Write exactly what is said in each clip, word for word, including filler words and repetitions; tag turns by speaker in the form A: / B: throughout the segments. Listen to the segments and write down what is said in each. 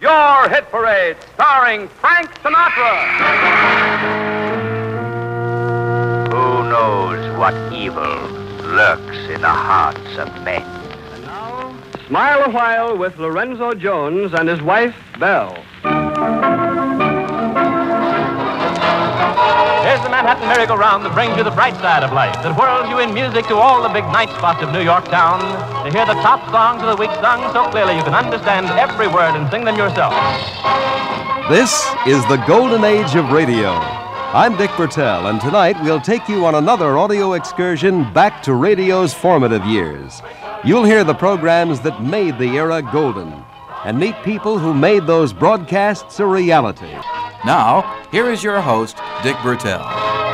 A: Your Hit Parade, starring Frank Sinatra.
B: Who knows what evil lurks in the hearts of men?
A: And now, Smile a While with Lorenzo Jones and his wife, Belle.
C: Here's the Manhattan merry-go-round that brings you the bright side of life, that whirls you in music to all the big night spots of New York town, to hear the top songs of the week sung so clearly you can understand every word and sing them yourself.
D: This is the golden age of radio. I'm Dick Bertel, and tonight we'll take you on another audio excursion back to radio's formative years. You'll hear the programs that made the era golden, and meet people who made those broadcasts a reality.
E: Now, here is your host, Dick Bertel.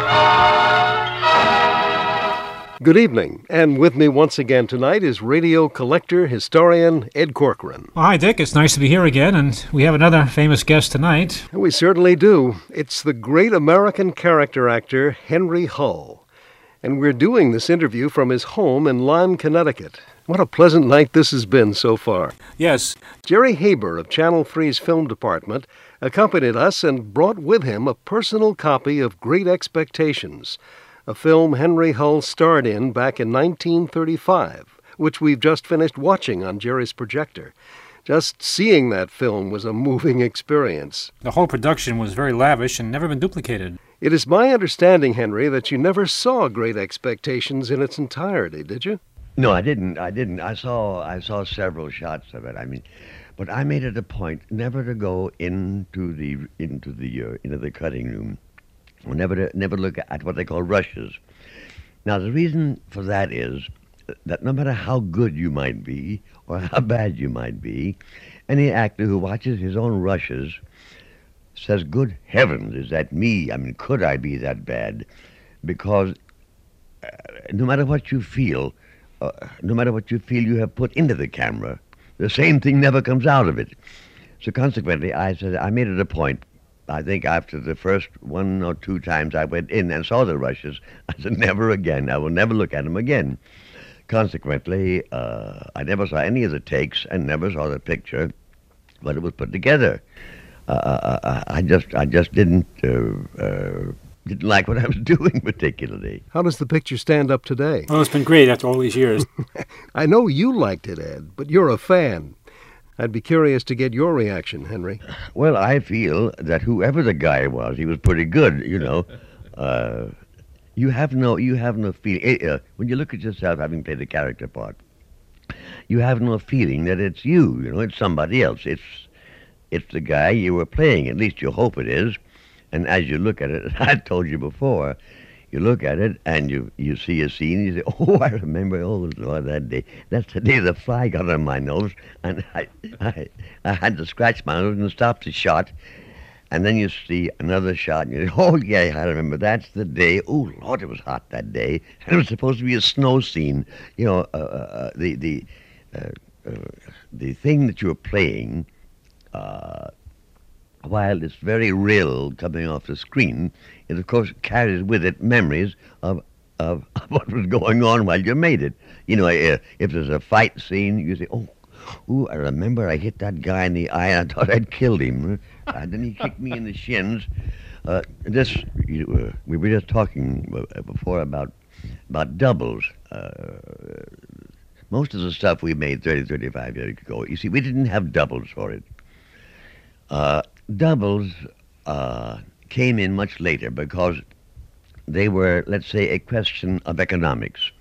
F: Good evening, and with me once again tonight is radio collector, historian Ed Corcoran.
G: Well, hi, Dick. It's nice to be here again, and we have another famous guest tonight.
F: We certainly do. It's the great American character actor Henry Hull, and we're doing this interview from his home in Lyme, Connecticut. What a pleasant night this has been so far.
G: Yes.
F: Jerry Haber of Channel three's film department accompanied us and brought with him a personal copy of Great Expectations, a film Henry Hull starred in back in nineteen thirty-five, which we've just finished watching on Jerry's projector. Just seeing that film was a moving experience.
G: The whole production was very lavish and never been duplicated.
F: It is my understanding, Henry, that you never saw Great Expectations in its entirety, did you?
H: No, I didn't. I didn't. I saw I saw several shots of it. I mean, but I made it a point never to go into the into the uh, into the cutting room, or never to never look at what they call rushes. Now, the reason for that is that no matter how good you might be or how bad you might be, any actor who watches his own rushes says, "Good heavens, is that me? I mean, could I be that bad?" Because uh, no matter what you feel. Uh, no matter what you feel you have put into the camera, the same thing never comes out of it. So consequently, I said, I made it a point, I think after the first one or two times I went in and saw the rushes, I said, never again. I will never look at them again. Consequently, uh, I never saw any of the takes and never saw the picture, but it was put together. Uh, uh, I just, I just didn't... Uh, uh, Didn't like what I was doing particularly.
F: How does the picture stand up today?
G: Well, it's been great after all these years.
F: I know you liked it, Ed, but you're a fan. I'd be curious to get your reaction, Henry.
H: Well, I feel that whoever the guy was, he was pretty good, you know. Uh, you have no, you have no feeling. Uh, when you look at yourself having played a character part, you have no feeling that it's you, you know, it's somebody else. It's, it's the guy you were playing, at least you hope it is. And as you look at it, I told you before, you look at it and you, you see a scene, you say, oh, I remember, oh, Lord, that day. That's the day the fly got on my nose, and I, I, I had to scratch my nose and stop the shot. And then you see another shot, and you say, oh, yeah, I remember, that's the day. Oh, Lord, it was hot that day. And it was supposed to be a snow scene. You know, uh, uh, the, the, uh, uh, the thing that you're playing... Uh, While it's very real coming off the screen, it of course carries with it memories of, of, of what was going on while you made it. You know, uh, if there's a fight scene, you say, oh, ooh, I remember I hit that guy in the eye and I thought I'd killed him. And then he kicked me in the shins. Uh, this, you, uh, we were just talking before about, about doubles. Uh, most of the stuff we made thirty, thirty-five years ago, you see, we didn't have doubles for it. Uh, doubles uh, came in much later because they were, let's say, a question of economics.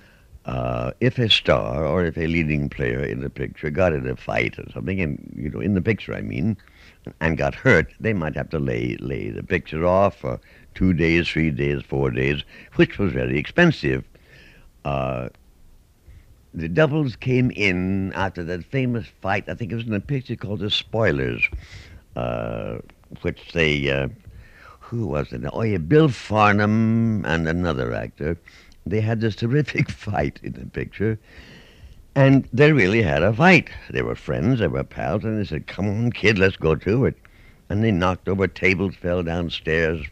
H: Uh, if a star or if a leading player in the picture got in a fight or something, and you know, in the picture, I mean, and got hurt, they might have to lay lay the picture off for two days, three days, four days, which was very expensive. Uh, the doubles came in after that famous fight. I think it was in a picture called The Spoilers, uh, which they, uh, who was it? Oh, yeah, Bill Farnham and another actor. They had this terrific fight in the picture, and they really had a fight. They were friends, they were pals, and they said, come on, kid, let's go to it. And they knocked over tables, fell downstairs,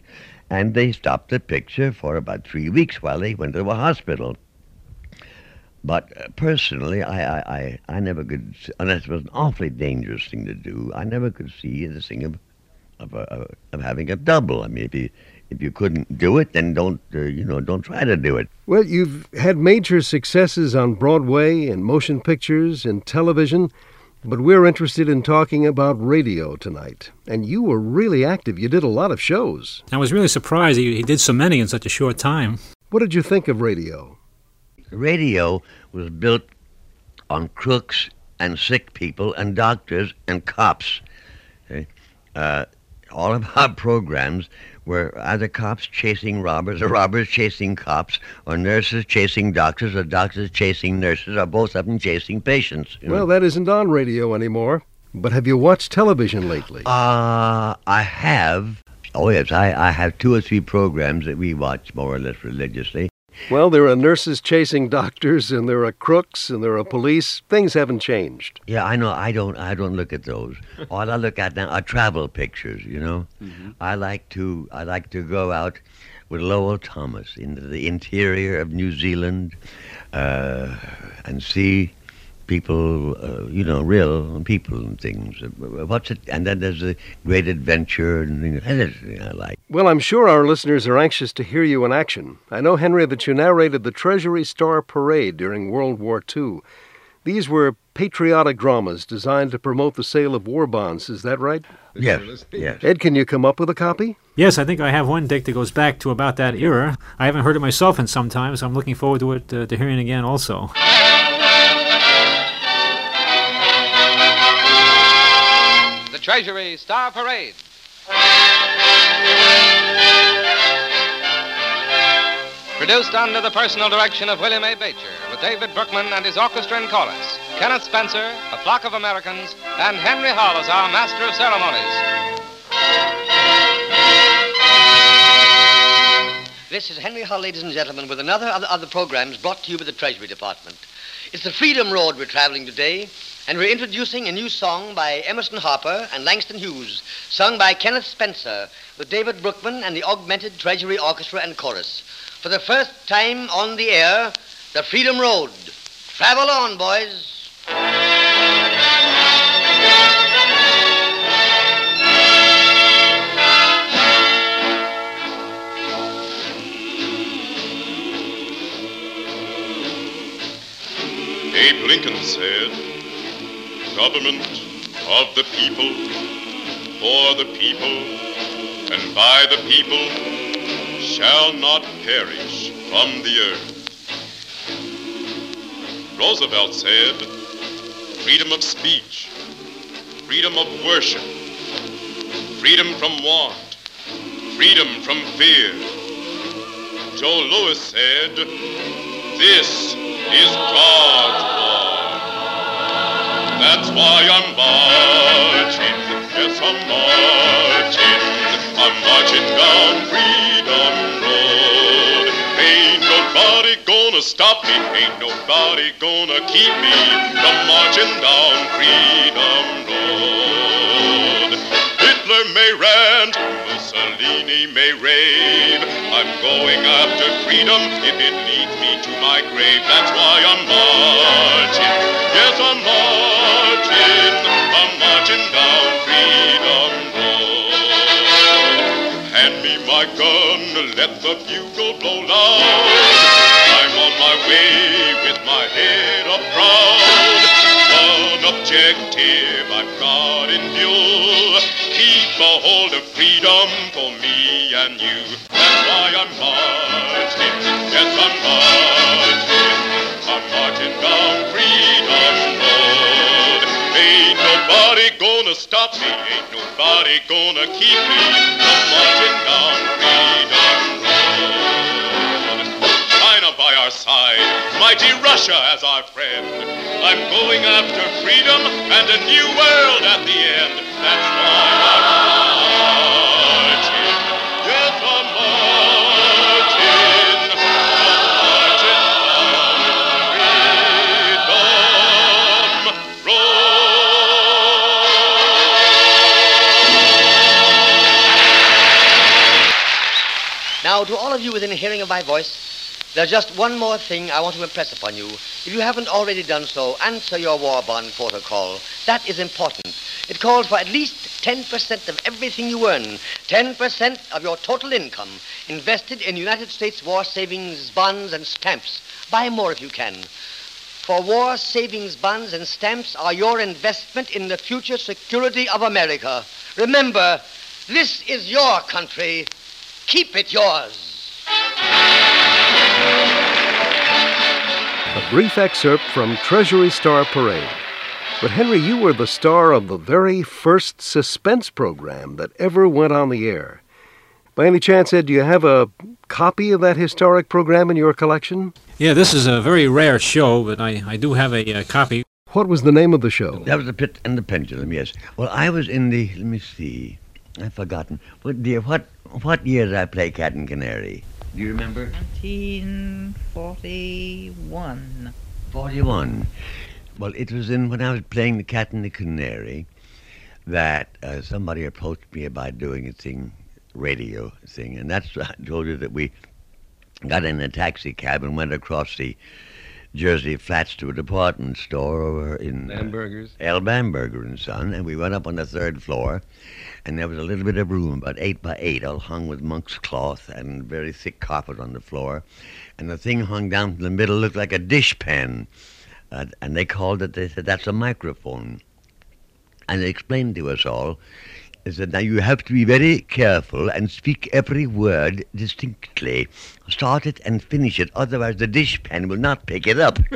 H: and they stopped the picture for about three weeks while they went to a hospital. But uh, personally, I, I, I, I never could, s- unless it was an awfully dangerous thing to do, I never could see the thing of of, uh, of having a double. I mean, if you if you couldn't do it, then don't uh, you know don't try to do it.
F: Well, you've had major successes on Broadway, in motion pictures, in television, but we're interested in talking about radio tonight. And you were really active. You did a lot of shows.
G: I was really surprised he, he did so many in such a short time.
F: What did you think of radio?
H: Radio was built on crooks and sick people and doctors and cops. Okay? Uh, all of our programs were either cops chasing robbers or robbers chasing cops or nurses chasing doctors or doctors chasing nurses or both of them chasing patients. you know.
F: Well, that isn't on radio anymore. But have you watched television lately?
H: Uh, I have. Oh, yes, I, I have two or three programs that we watch more or less religiously.
F: Well, there are nurses chasing doctors, and there are crooks, and there are police. Things haven't changed.
H: Yeah, I know. I don't. I don't look at those. All I look at now are travel pictures. You know,
F: Mm-hmm.
H: I like to. I like to go out with Lowell Thomas into the interior of New Zealand, uh, and see people. Uh, you know, real people and things. Uh, What's it? And then there's the Great Adventure and things. And that's the thing I like.
F: Well, I'm sure our listeners are anxious to hear you in action. I know, Henry, that you narrated the Treasury Star Parade during World War Two. These were patriotic dramas designed to promote the sale of war bonds. Is that right?
H: Yes. Yes.
F: Ed, can you come up with a copy?
G: Yes, I think I have one, Dick, that goes back to about that era. I haven't heard it myself in some time, so I'm looking forward to it, uh, to hearing it again also.
I: The Treasury Star Parade. Produced under the personal direction of William A. Beecher, with David Brookman and his orchestra and chorus, Kenneth Spencer, A Flock of Americans, and Henry Hall as our master of ceremonies.
J: This is Henry Hull, ladies and gentlemen, with another of the, of the programs brought to you by the Treasury Department. It's the Freedom Road we're traveling today, and we're introducing a new song by Emerson Harper and Langston Hughes, sung by Kenneth Spencer, with David Brookman and the Augmented Treasury Orchestra and Chorus. For the first time on the air, the Freedom Road. Travel on, boys.
K: Abe Lincoln said, government of the people, for the people, and by the people, shall not perish from the earth. Roosevelt said, freedom of speech, freedom of worship, freedom from want, freedom from fear. Joe Louis said, this is God's war. That's why I'm marching, yes, I'm marching. I'm marching down Freedom Road. Ain't nobody gonna stop me, ain't nobody gonna keep me from marching down Freedom Road. Hitler may rant, Mussolini may rave. I'm going after freedom if it leads me to my grave. That's why I'm marching, yes, I'm marching. I'm marching down Freedom Road. Hand me my gun, let the bugle blow loud. I'm on my way with my head up proud. One objective I've got in view, keep a hold of freedom for me and you. That's why I'm marching, yes, I'm marching. I'm marching down Freedom Road. Ain't nobody gonna stop me, ain't nobody gonna keep me from marching down Freedom Road. China by our side, mighty Russia as our friend. I'm going after freedom and a new world at the end. That's why I'm marching. Yes, I'm marching. I'm marching down Freedom Road.
J: Now, to all of you within hearing of my voice, There's just one more thing I want to impress upon you. If you haven't already done so, answer your war bond protocol. That is important. It calls for at least ten percent of everything you earn, ten percent of your total income, invested in United States war savings bonds and stamps. Buy more if you can. For war savings bonds and stamps are your investment in the future security of America. Remember, this is your country. Keep it yours.
F: A brief excerpt from Treasury Star Parade. But Henry, you were the star of the very first suspense program that ever went on the air. By any chance, Ed, do you have a copy of that historic program in your collection?
G: Yeah, this is a very rare show, but I, I do have a, a copy.
F: What was the name of the show?
H: That was The Pit and the Pendulum, yes. Well, I was in the, let me see, I've forgotten. What, dear, what, what year did I play Cat and Canary? Do you remember?
L: nineteen forty-one.
H: forty-one. Well, it was in when I was playing the Cat and the Canary that uh, somebody approached me about doing a thing, radio thing, and that's I told you that we got in a taxi cab and went across the Jersey Flats to a department store over in
M: Bamberger's.
H: Uh, L. Bamberger and Son, and we went up on the third floor, and there was a little bit of room, about eight by eight, all hung with monk's cloth and very thick carpet on the floor, and the thing hung down to the middle, looked like a dishpan, uh, and they called it, they said, that's a microphone. And they explained to us all, they said, now you have to be very careful and speak every word distinctly. Start it and finish it, otherwise the dishpan will not pick it up.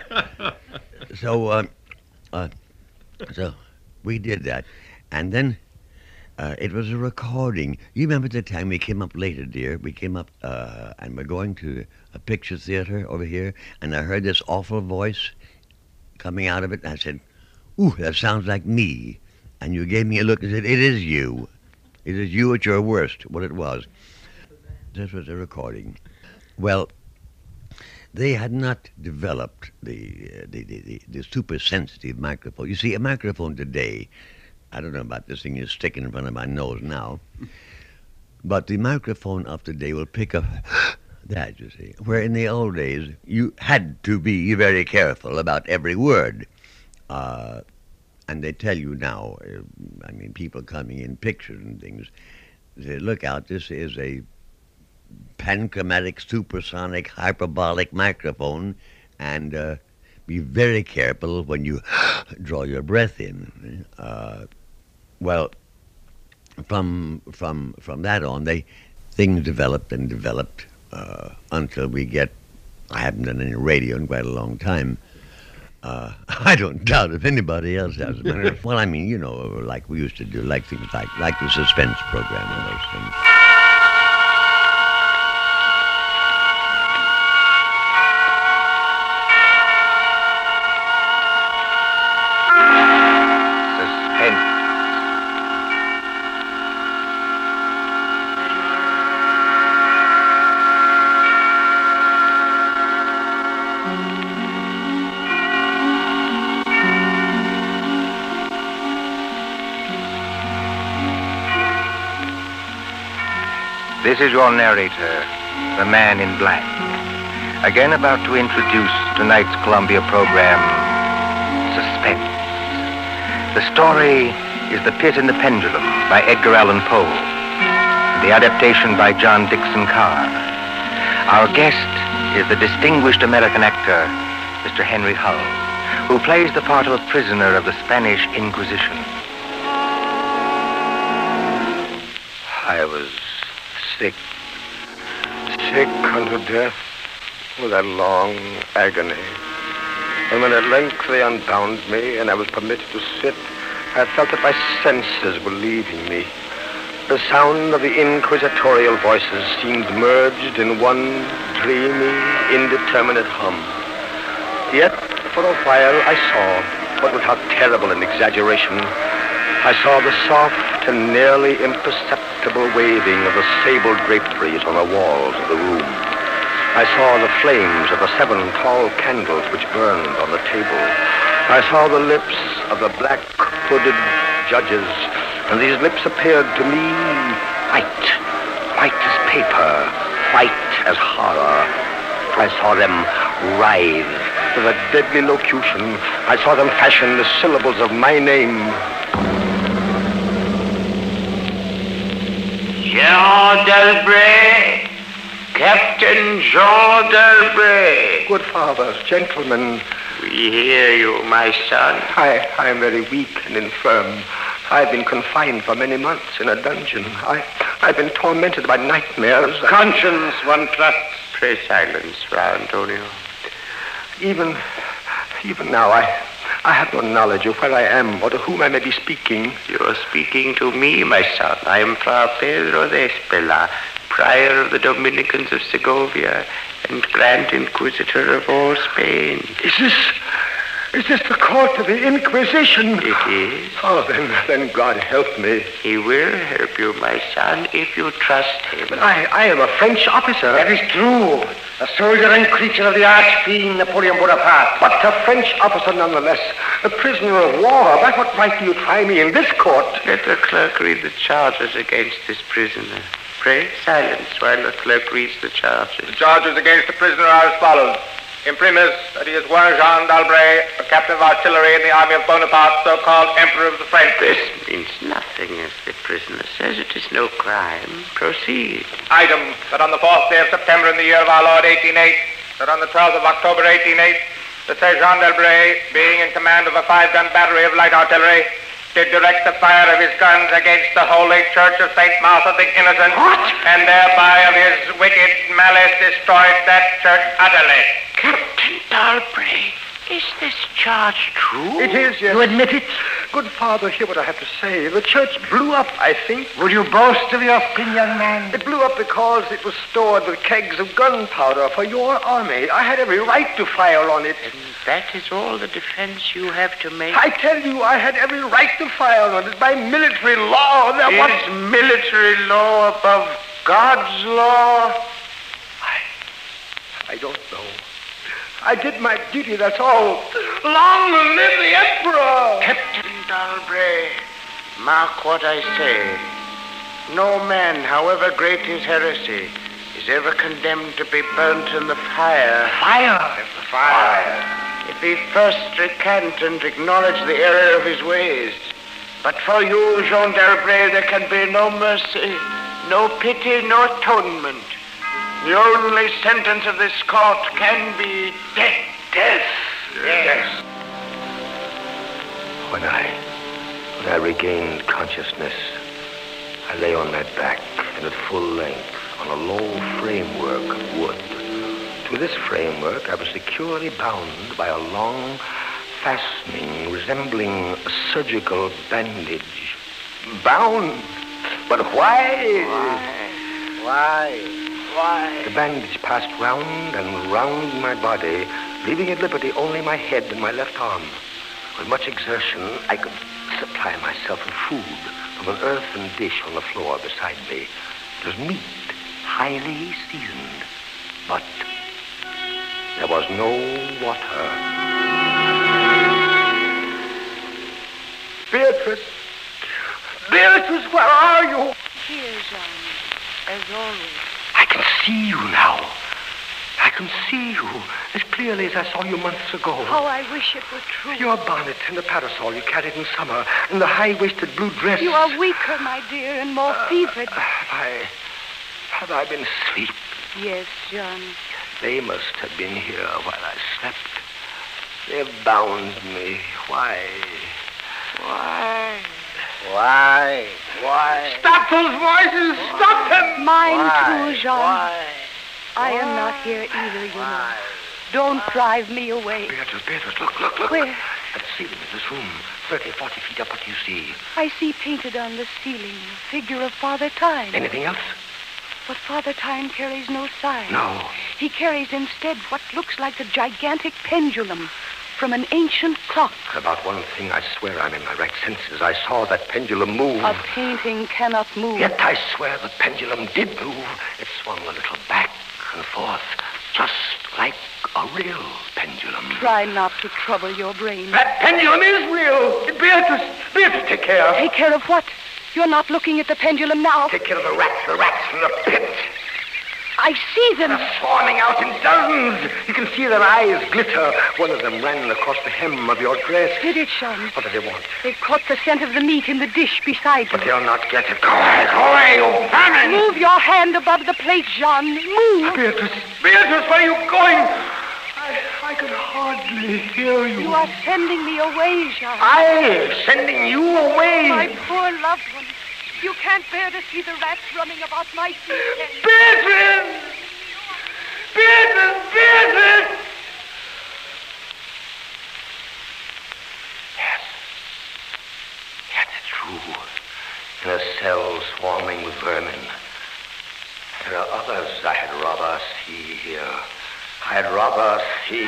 H: so, uh, uh, so we did that. And then uh, it was a recording. You remember the time we came up later, dear? We came up uh, and we're going to a picture theater over here, and I heard this awful voice coming out of it, and I said, ooh, that sounds like me. And you gave me a look and said, it is you. It is you at your worst, what it was. This was a recording. Well, they had not developed the, uh, the, the, the, the super sensitive microphone. You see, a microphone today, I don't know about this thing is sticking in front of my nose now, but the microphone of today will pick up that, you see. Where in the old days, you had to be very careful about every word. Uh, and they tell you now, uh, I mean, people coming in pictures and things, they say, look out, this is a panchromatic, supersonic, hyperbolic microphone, and uh, be very careful when you draw your breath in. Uh, well, from from from that on, they things developed and developed uh, until we get. I haven't done any radio in quite a long time. Uh, I don't doubt if anybody else has. Well, I mean, you know, like we used to do, like things like like the suspense program and those things.
B: This is your narrator, the man in black, again about to introduce tonight's Columbia program, Suspense. The story is The Pit and the Pendulum by Edgar Allan Poe, the adaptation by John Dixon Carr. Our guest is the distinguished American actor, Mister Henry Hull, who plays the part of a prisoner of the Spanish Inquisition.
N: I was sick, sick unto death with that long agony. And when at length they unbound me and I was permitted to sit, I felt that my senses were leaving me. The sound of the inquisitorial voices seemed merged in one dreamy, indeterminate hum. Yet, for a while I saw, but without terrible an exaggeration, I saw the soft and nearly imperceptible waving of the sable draperies on the walls of the room. I saw the flames of the seven tall candles which burned on the table. I saw the lips of the black-hooded judges, and these lips appeared to me white, white as paper, white as horror. I saw them writhe with a deadly locution. I saw them fashion the syllables of my name.
M: Jean Delbray, Captain Jean Delbray.
N: Good fathers, gentlemen.
M: We hear you, my son.
N: I, I am very weak and infirm. I've been confined for many months in a dungeon. I, I've been tormented by nightmares.
M: Conscience, one trusts. Pray silence, Fra Antonio.
N: Even, even now, I, I have no knowledge of where I am or to whom I may be speaking.
M: You are speaking to me, my son. I am Fra Pedro de Espela, prior of the Dominicans of Segovia and Grand Inquisitor of all Spain.
N: Is this... Is this the court of the Inquisition?
M: It is.
N: Oh, then, then God help me.
M: He will help you, my son, if you trust him.
N: But I, I am a French officer.
M: That is true. A soldier and creature of the arch-fiend Napoleon Bonaparte.
N: But a French officer nonetheless. A prisoner of war. By what right do you try me in this court?
M: Let the clerk read the charges against this prisoner. Pray silence while the clerk reads the charges.
O: The charges against the prisoner are as follows. Imprimis, that he is one Jean d'Albret, a captain of artillery in the army of Bonaparte, so-called Emperor of the French.
M: This means nothing, as the prisoner says. It is no crime. Proceed.
O: Item, that on the fourth day of September in the year of our Lord, eighteen oh eight, that on the twelfth of October, eighteen oh eight, the Sir Jean d'Albret, being in command of a five-gun battery of light artillery, did direct the fire of his guns against the holy church of Saint Martha the Innocent.
M: What?
O: And thereby of his wicked malice destroyed that church utterly.
M: Captain D'Albret, is this charge true?
N: It is, yes.
M: You admit it?
N: Good father, hear what I have to say. The church blew up, I think.
M: Will you boast of your sin, young man?
N: It blew up because it was stored with kegs of gunpowder for your army. I had every right to fire on it.
M: And that is all the defense you have to make?
N: I tell you, I had every right to fire on it by military law. There
M: is
N: was...
M: military law above God's law?
N: I... I don't know. I did my duty, that's all. Long live the Emperor!
M: Captain D'Albret, mark what I say. No man, however great his heresy, is ever condemned to be burnt in the fire.
N: Fire?
M: Fire. If he first recant and acknowledge the error of his ways. But for you, Jean d'Albret, there can be no mercy, no pity, no atonement. The only sentence of this court can be death.
N: Death?
M: Yes.
N: When I, when I regained consciousness, I lay on my back and at full length on a low framework of wood. To this framework I was securely bound by a long fastening resembling a surgical bandage. Bound? But why?
M: Why? Why? Why?
N: The bandage passed round and round my body, leaving at liberty only my head and my left arm. With much exertion, I could supply myself with food from an earthen dish on the floor beside me. It was meat, highly seasoned, but there was no water. Beatrice! Beatrice, where are you?
P: Here, Jean, as always.
N: I can see you now. I can see you as clearly as I saw you months ago.
P: How I wish it were true.
N: Your bonnet and the parasol you carried in summer and the high-waisted blue dress.
P: You are weaker, my dear, and more
N: uh,
P: fevered.
N: Have I... have I been asleep?
P: Yes, John.
N: They must have been here while I slept. They've bound me. Why?
M: Why? Why? Why?
N: Stop those voices! Stop them!
P: Mine
M: Why?
P: too, Jean.
M: Why?
P: I am not here either, you know. Don't drive me away.
N: Beatrice, Beatrice, look, look, look.
P: Where?
N: At the ceiling of this room, thirty, forty feet up, what do you see?
P: I see painted on the ceiling the figure of Father Time.
N: Anything else?
P: But Father Time carries no sign.
N: No.
P: He carries instead what looks like a gigantic pendulum from an ancient clock.
N: About one thing, I swear I'm in my right senses. I saw that pendulum move.
P: A painting cannot move.
N: Yet I swear the pendulum did move. It swung a little back and forth, just like a real pendulum.
P: Try not to trouble your brain.
N: That pendulum is real. Beatrice, Beatrice, take care.
P: Take care of what? You're not looking at the pendulum now.
N: Take care of the rats, the rats from the pit.
P: I see them.
N: They're swarming out in dozens. You can see their eyes glitter. One of them ran across the hem of your dress.
P: Did it, Jean?
N: What do they want?
P: They caught the scent of the meat in the dish beside
N: But
P: you.
N: they'll not get it. Go away, go away, you vermin!
P: Move your hand above the plate, Jean. Move.
N: Beatrice, Beatrice, where are you going? I, I can hardly hear you.
P: You are sending me away, Jean.
N: I sending you away?
P: My poor loved one. You can't bear to see the rats running about my feet.
N: Beatrice! Beatrice! Beatrice! Yes. Yes, it's true. In a cell swarming with vermin. There are others I had rather see here. I'd rather see.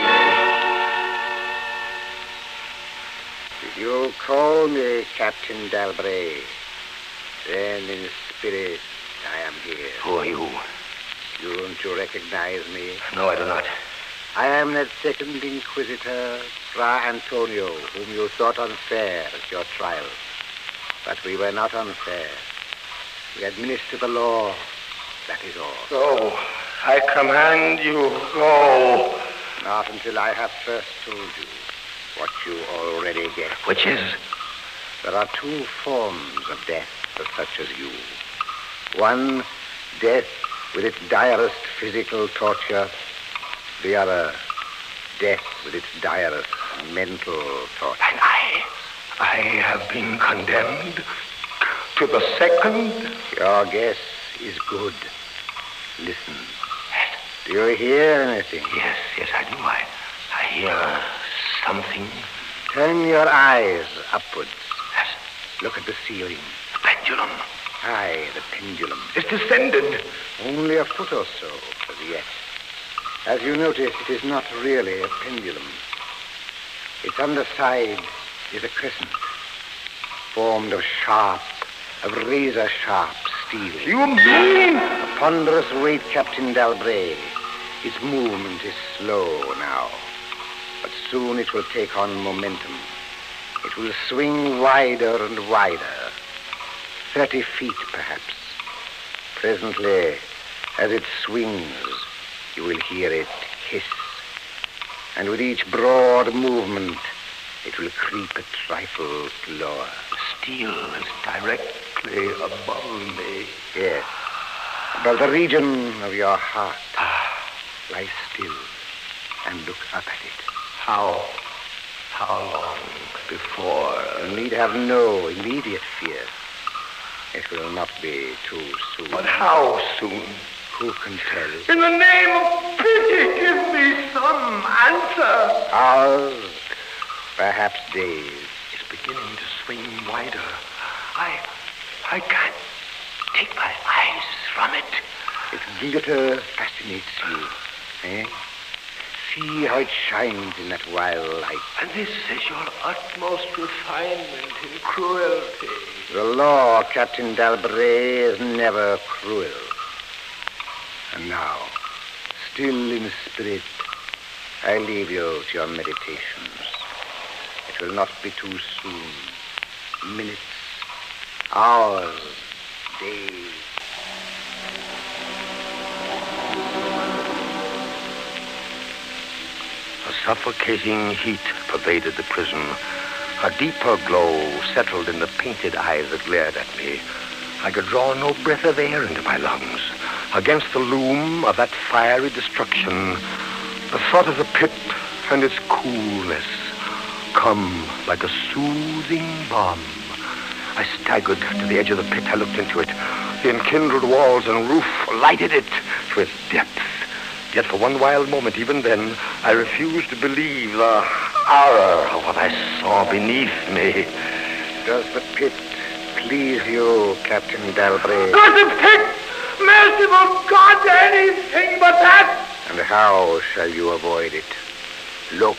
Q: Did you call me Captain Dalbray? Then in spirit, I am here.
N: Who are you?
Q: Don't you recognize me?
N: No, I do not.
Q: I am that second inquisitor, Fra Antonio, whom you thought unfair at your trial. But we were not unfair. We administer the law. That is all.
N: Go. I command you, go.
Q: Not until I have first told you what you already get.
N: Which is?
Q: There are two forms of death for such as you. One, death with its direst physical torture. The other, death with its direst mental torture.
N: And I, I have been condemned to the second?
Q: Your guess is good. Listen. Do you hear anything?
N: Yes, yes, I do. I, I hear something.
Q: Turn your eyes upwards.
N: Yes.
Q: Look at the ceiling.
N: The pendulum.
Q: Aye, the pendulum.
N: It's descended.
Q: Only a foot or so as yet. As you notice, it is not really a pendulum. Its underside is a crescent, formed of sharp, of razor-sharp steel.
N: You mean?
Q: A ponderous weight, Captain Dalbray. Its movement is slow now, but soon it will take on momentum. It will swing wider and wider, thirty feet perhaps. Presently, as it swings, you will hear it hiss, and with each broad movement, it will creep a trifle lower.
N: Steel is directly above me.
Q: Yes, above the region of your heart. Lie still and look up at it.
N: How, how long before?
Q: You need have no immediate fear. It will not be too soon.
N: But how soon?
Q: Who can tell?
N: In the name of pity, give me some answer.
Q: Hours, perhaps days.
N: It's beginning to swing wider. I, I can't take my eyes from it.
Q: Its glitter fascinates you. Eh? See how it shines in that wild light.
N: And this is your utmost refinement in cruelty.
Q: The law, Captain Dalbray, is never cruel. And now, still in spirit, I leave you to your meditations. It will not be too soon. Minutes, hours, days.
N: A suffocating heat pervaded the prison. A deeper glow settled in the painted eyes that glared at me. I could draw no breath of air into my lungs. Against the loom of that fiery destruction, the thought of the pit and its coolness come like a soothing balm. I staggered to the edge of the pit. I looked into it. The enkindled walls and roof lighted it to its depth. Yet for one wild moment, even then, I refused to believe the horror of what I saw beneath me.
Q: Does the pit please you, Captain Dalbray?
N: Does the pit? Merciful God, anything but that!
Q: And how shall you avoid it? Look.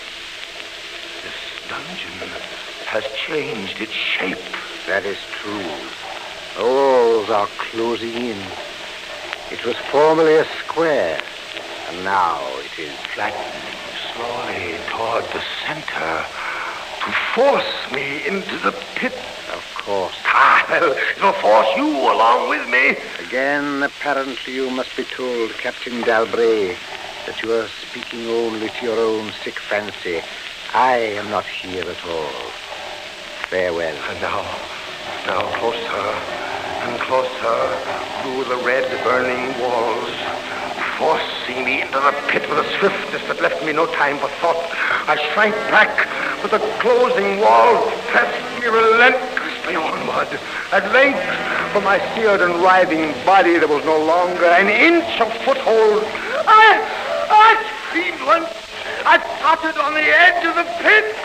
N: This dungeon has changed its shape.
Q: That is true. The walls are closing in. It was formerly a square, and now it is
N: flattening slowly toward the center to force me into the pit.
Q: Of course.
N: Ah, well, it'll force you along with me.
Q: Again, apparently you must be told, Captain Dalbray, that you are speaking only to your own sick fancy. I am not here at all. Farewell.
N: And now, now closer and closer through the red burning walls, forcing me into the pit with a swiftness that left me no time for thought. I shrank back, but the closing wall pressed me relentlessly onward. At length, for my seared and writhing body, there was no longer an inch of foothold. I, I screamed once. I tottered on the edge of the pit.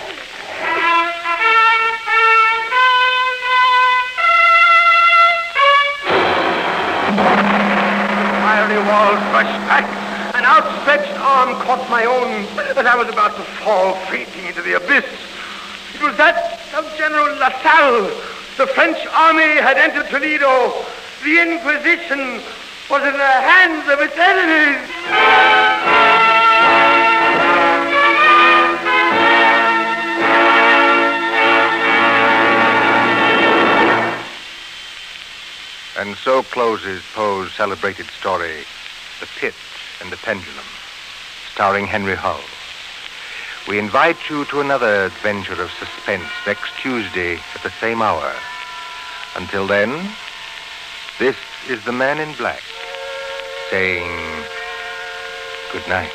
N: Fiery walls rushed back. An outstretched arm caught my own as I was about to fall fainting into the abyss. It was that of General LaSalle. The French army had entered Toledo. The Inquisition was in the hands of its enemies.
B: And so closes Poe's celebrated story, The Pit and the Pendulum, starring Henry Hull. We invite you to another adventure of suspense next Tuesday at the same hour. Until then, this is the Man in Black saying good night.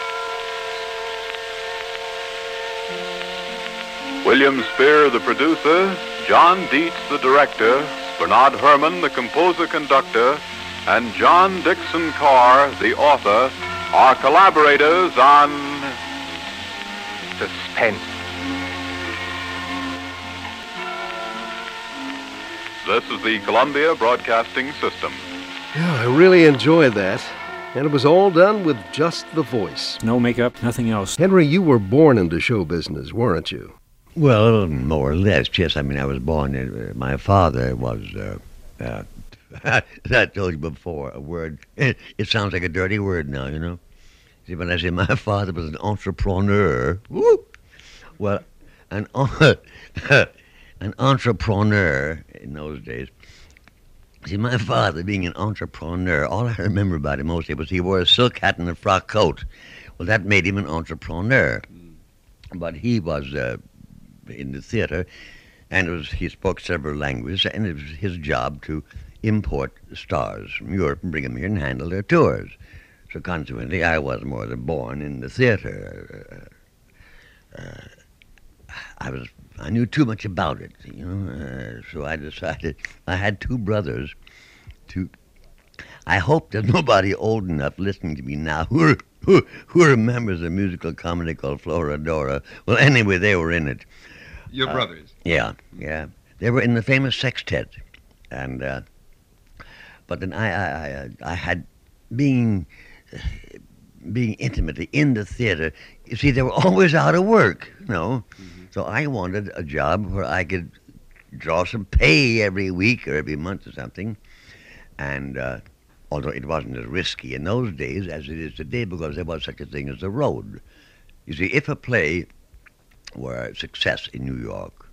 R: William Spear, the producer, John Dietz, the director, Bernard Herrmann, the composer-conductor, and John Dixon Carr, the author, are collaborators on
B: Suspense.
R: This is the Columbia Broadcasting System.
F: Yeah, I really enjoyed that. And it was all done with just the voice.
G: No makeup, nothing else.
F: Henry, you were born into show business, weren't you?
H: Well, more or less, yes. I mean, I was born in, uh, my father was, uh, uh, as I told you before, a word, it, it sounds like a dirty word now, you know. See, when I say my father was an entrepreneur, whoop, well, an, an entrepreneur in those days. See, my father being an entrepreneur, all I remember about him mostly was he wore a silk hat and a frock coat. Well, that made him an entrepreneur. But he was uh, in the theater, and it was, he spoke several languages, and it was his job to import stars from Europe and bring them here and handle their tours. So consequently, I was more than born in the theater. Uh, uh, I was, I knew too much about it, you know. Uh, so I decided I had two brothers. To, I hope there's nobody old enough listening to me now who who, who remembers a musical comedy called Florodora. Well, anyway, they were in it.
S: Your
H: uh,
S: brothers?
H: Yeah, yeah. They were in the famous sextet, and uh, but then I I I, I had being. being intimately in the theater, you see, they were always out of work, you know. Mm-hmm. So I wanted a job where I could draw some pay every week or every month or something. And uh, although it wasn't as risky in those days as it is today, because there was such a thing as the road. You see, if a play were a success in New York,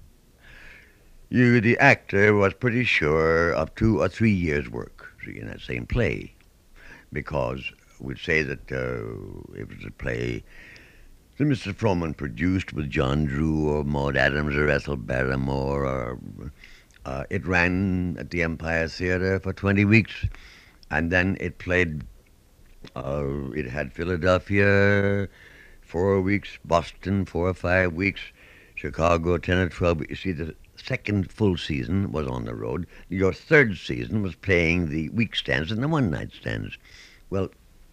H: you, the actor, was pretty sure of two or three years' work, see, in that same play, because we'd say that uh, it was a play that Mister Frohman produced with John Drew or Maud Adams or Ethel Barrymore. Or, uh, it ran at the Empire Theater for twenty weeks, and then it played, uh, it had Philadelphia four weeks, Boston four or five weeks, Chicago ten or twelve weeks. You see, the second full season was on the road. Your third season was playing the week stands and the one-night stands. Well,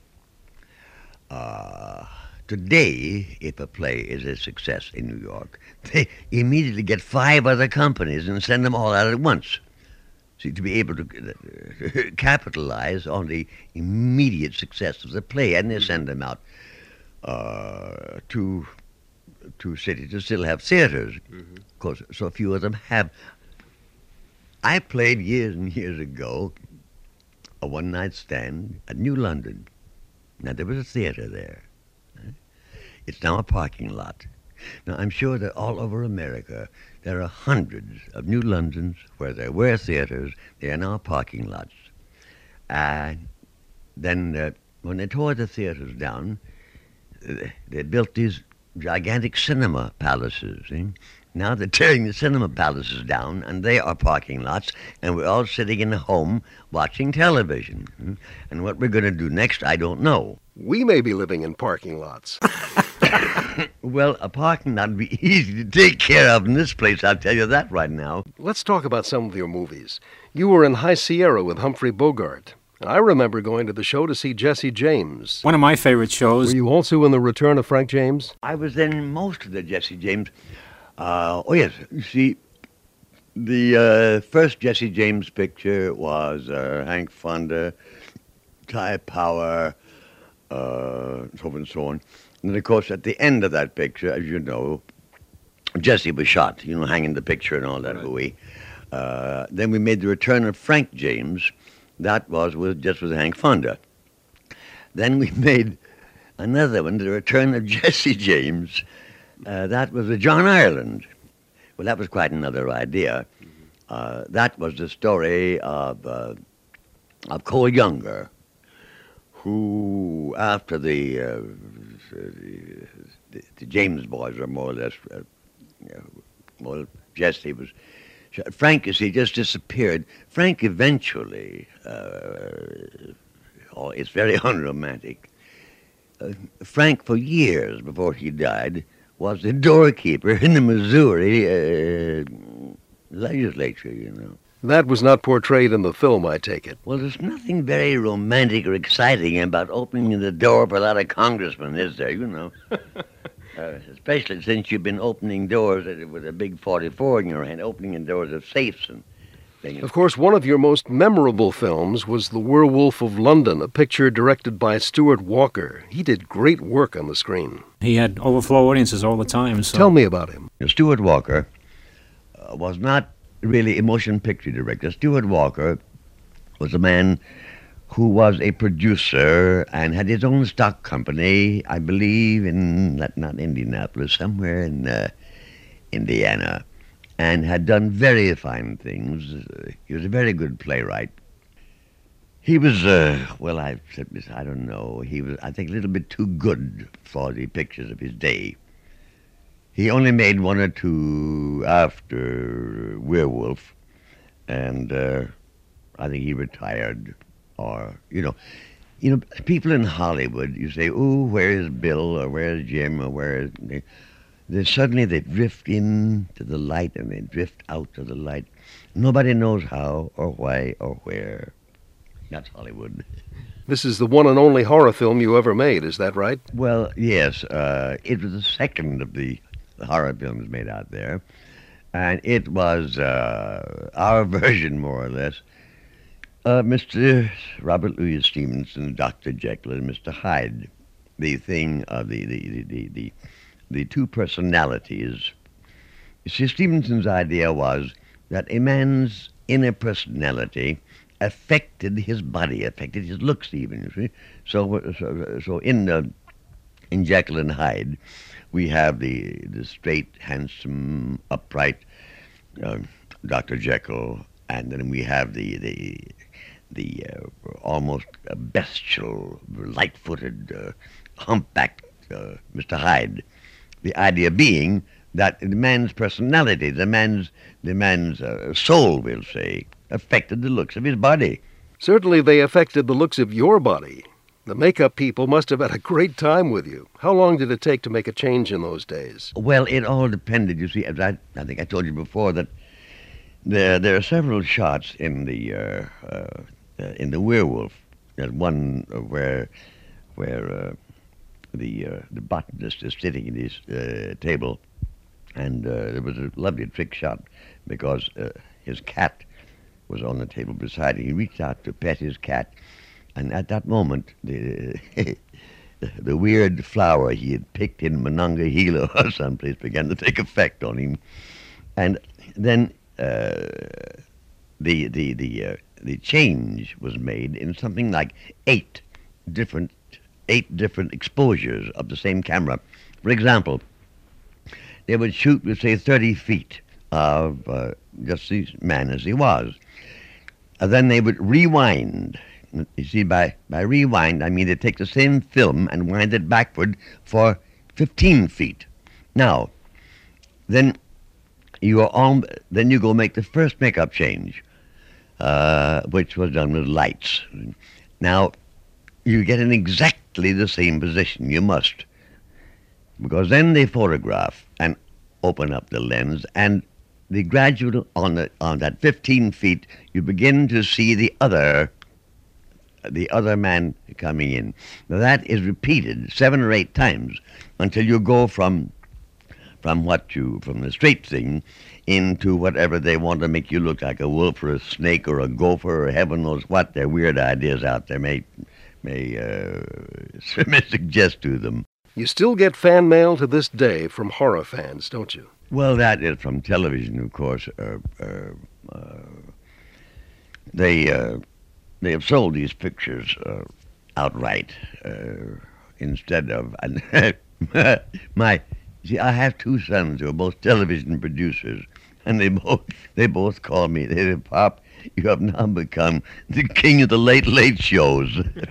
H: Uh, today, if a play is a success in New York, they immediately get five other companies and send them all out at once. See, to be able to uh, capitalize on the immediate success of the play, and they send them out uh, to to cities to still have theaters. Mm-hmm. Of course, so few of them have. I played years and years ago a one-night stand at New London. Now, there was a theater there. It's now a parking lot. Now, I'm sure that all over America, there are hundreds of New Londons where there were theaters. They are now parking lots. And then uh, when they tore the theaters down, uh, they built these gigantic cinema palaces. See? Now they're tearing the cinema palaces down, and they are parking lots, and we're all sitting in a home watching television. Hmm? And what we're going to do next, I don't know.
F: We may be living in parking lots.
H: Well, a parking lot would be easy to take care of in this place, I'll tell you that right now.
F: Let's talk about some of your movies. You were in High Sierra with Humphrey Bogart. I remember going to the show to see Jesse James.
G: One of my favorite shows.
F: Were you also in The Return of Frank James?
H: I was in most of the Jesse James. Uh, oh, yes. You see, the uh, first Jesse James picture was uh, Hank Fonda, Ty Power, uh, so on and so on. And then, of course, at the end of that picture, as you know, Jesse was shot, you know, hanging the picture and all that hooey. Uh, then we made The Return of Frank James. That was with, just with Hank Fonda. Then we made another one, The Return of Jesse James. Uh, that was with John Ireland. Well, that was quite another idea. Uh, that was the story of, uh, of Cole Younger, who, after the, uh, the, the James boys were more or less, uh, you know, well, Jesse was, Frank, you see, just disappeared. Frank eventually, uh, oh, it's very unromantic. Uh, Frank, for years before he died, was the doorkeeper in the Missouri uh, legislature, you know.
F: That was not portrayed in the film, I take it.
H: Well, there's nothing very romantic or exciting about opening the door for a lot of congressmen, is there, you know? Uh, especially since you've been opening doors with a big forty-four in your hand, opening the doors of safes and things.
F: Of course, one of your most memorable films was The Werewolf of London, a picture directed by Stuart Walker. He did great work on the screen.
G: He had overflow audiences all the time. So.
F: Tell me about him.
H: Stuart Walker uh, was not really a motion picture director. Stuart Walker was a man who was a producer and had his own stock company, I believe, in not, not Indianapolis, somewhere in uh, Indiana, and had done very fine things. Uh, he was a very good playwright. He was, uh, well, I said this, I don't know, he was, I think, a little bit too good for the pictures of his day. He only made one or two after Werewolf, and uh, I think he retired. Or, you know, you know, people in Hollywood, you say, "Ooh, where is Bill?" or "Where is Jim?" or "Where is..." They, they suddenly they drift into the light and they drift out of the light. Nobody knows how or why or where. That's Hollywood.
F: This is the one and only horror film you ever made, is that right?
H: Well, yes. Uh, it was the second of the, the horror films made out there. And it was uh, our version, more or less. Uh, Mister Robert Louis Stevenson, Doctor Jekyll, and Mister Hyde. The thing of the, the, the, the, the, the two personalities. You see, Stevenson's idea was that a man's inner personality affected his body, affected his looks even, you see. So so, so in, uh, in Jekyll and Hyde, we have the, the straight, handsome, upright uh, Doctor Jekyll, and then we have the... the the uh, almost uh, bestial, light-footed, uh, humpbacked uh, Mister Hyde. The idea being that the man's personality, the man's, the man's uh, soul, we'll say, affected the looks of his body.
F: Certainly they affected the looks of your body. The makeup people must have had a great time with you. How long did it take to make a change in those days?
H: Well, it all depended, you see, as I, I think I told you before, that there, there are several shots in the... Uh, uh, Uh, in The Werewolf. There's one uh, where where uh, the uh, the botanist is sitting at his uh, table, and uh, there was a lovely trick shot because uh, his cat was on the table beside him. He reached out to pet his cat, and at that moment, the the weird flower he had picked in Monongahela or someplace began to take effect on him, and then uh, the the the uh, the change was made in something like eight different eight different exposures of the same camera. For example, they would shoot with, say, thirty feet of uh, just this man as he was. And then they would rewind. You see, by, by rewind, I mean they take the same film and wind it backward for fifteen feet. Now, then you are on. Then you go make the first makeup change, uh, which was done with lights. Now, you get in exactly the same position. You must, because then they photograph and open up the lens, and the gradual on the on that fifteen feet, you begin to see the other. the other man coming in. Now that is repeated seven or eight times until you go from from what you from the straight thing into whatever they want to make you look like, a wolf or a snake or a gopher or heaven knows what their weird ideas out there may may, uh, may suggest to them.
F: You still get fan mail to this day from horror fans, don't you?
H: Well, that is from television, of course. Uh, uh, uh, they uh, They have sold these pictures uh, outright uh, instead of my. See, I have two sons who are both television producers, and they both they both call me. They say, "Pop, you have now become the king of the late late shows."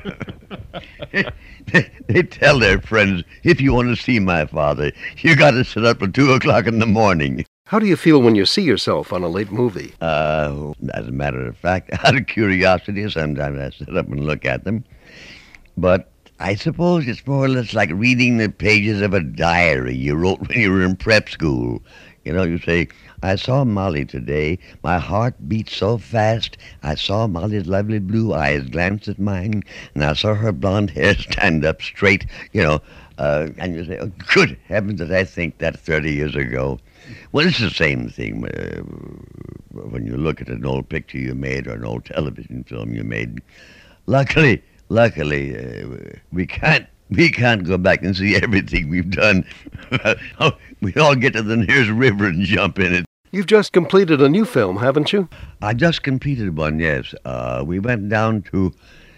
H: they, they tell their friends, "If you want to see my father, you got to sit up at two o'clock in the morning."
F: How do you feel when you see yourself on a late movie?
H: Uh, as a matter of fact, out of curiosity, sometimes I sit up and look at them. But I suppose it's more or less like reading the pages of a diary you wrote when you were in prep school. You know, you say, "I saw Molly today. My heart beat so fast. I saw Molly's lovely blue eyes glance at mine, and I saw her blonde hair stand up straight." You know, uh, and you say, "Oh, good heavens, did I think that thirty years ago?" Well, it's the same thing uh, when you look at an old picture you made or an old television film you made. Luckily, luckily, uh, we can't we can't go back and see everything we've done. We all get to the nearest river and jump in it.
F: You've just completed a new film, haven't you?
H: I just completed one, yes. Uh, we went down to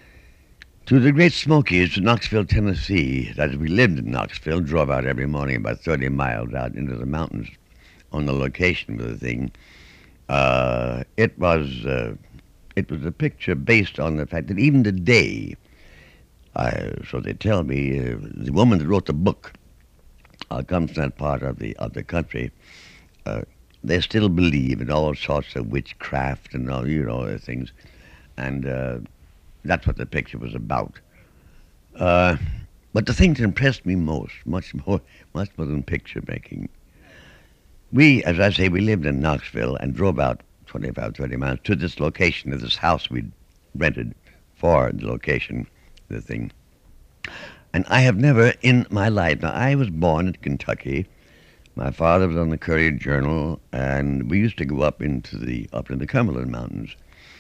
H: to the Great Smokies, Knoxville, Tennessee. That is, we lived in Knoxville, drove out every morning about thirty miles out into the mountains on the location of the thing. Uh, it was uh, it was a picture based on the fact that even today, I, so they tell me, uh, the woman that wrote the book uh, comes from that part of the of the country. Uh, they still believe in all sorts of witchcraft and all, you know, other things, and uh, that's what the picture was about. Uh, but the thing that impressed me most, much more, much more than picture making, we, as I say, we lived in Knoxville and drove out twenty-five, thirty miles to this location, to this house we'd rented for the location, the thing. And I have never in my life, now I was born in Kentucky. My father was on the Courier-Journal, and we used to go up into the up in the Cumberland Mountains.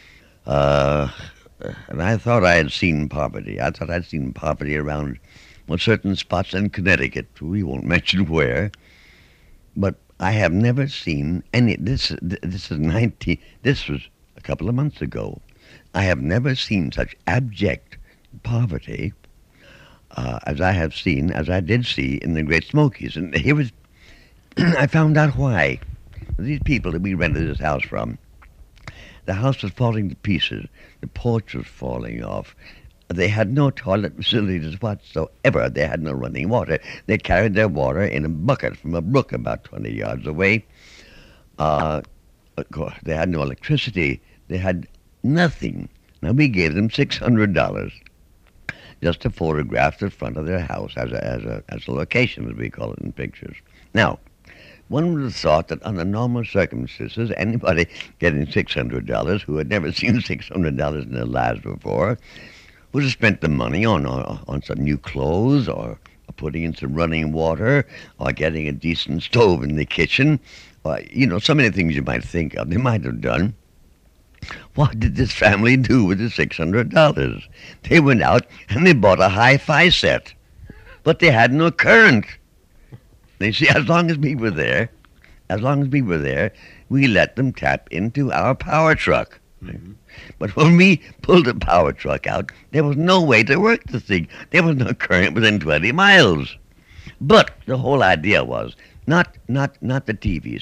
H: Uh, and I thought I had seen poverty. I thought I'd seen poverty around, well, certain spots in Connecticut. We won't mention where, but I have never seen any. This this is nineteen. This was a couple of months ago. I have never seen such abject poverty uh, as I have seen, as I did see in the Great Smokies. And here was, I found out why. These people that we rented this house from, the house was falling to pieces. The porch was falling off. They had no toilet facilities whatsoever. They had no running water. They carried their water in a bucket from a brook about twenty yards away. Uh, of course, they had no electricity. They had nothing. Now, we gave them six hundred dollars just to photograph the front of their house as a, as a, as a location, as we call it in pictures. Now, one would have thought that under normal circumstances, anybody getting six hundred dollars who had never seen six hundred dollars in their lives before would have spent the money on, on on some new clothes, or putting in some running water, or getting a decent stove in the kitchen, or, you know, so many things you might think of. They might have done. What did this family do with the six hundred dollars? They went out and they bought a hi-fi set, but they had no current. They see, as long as we were there, as long as we were there, we let them tap into our power truck. Mm-hmm. But when we pulled the power truck out, there was no way to work the thing. There was no current within twenty miles. But the whole idea was not not not the T V set.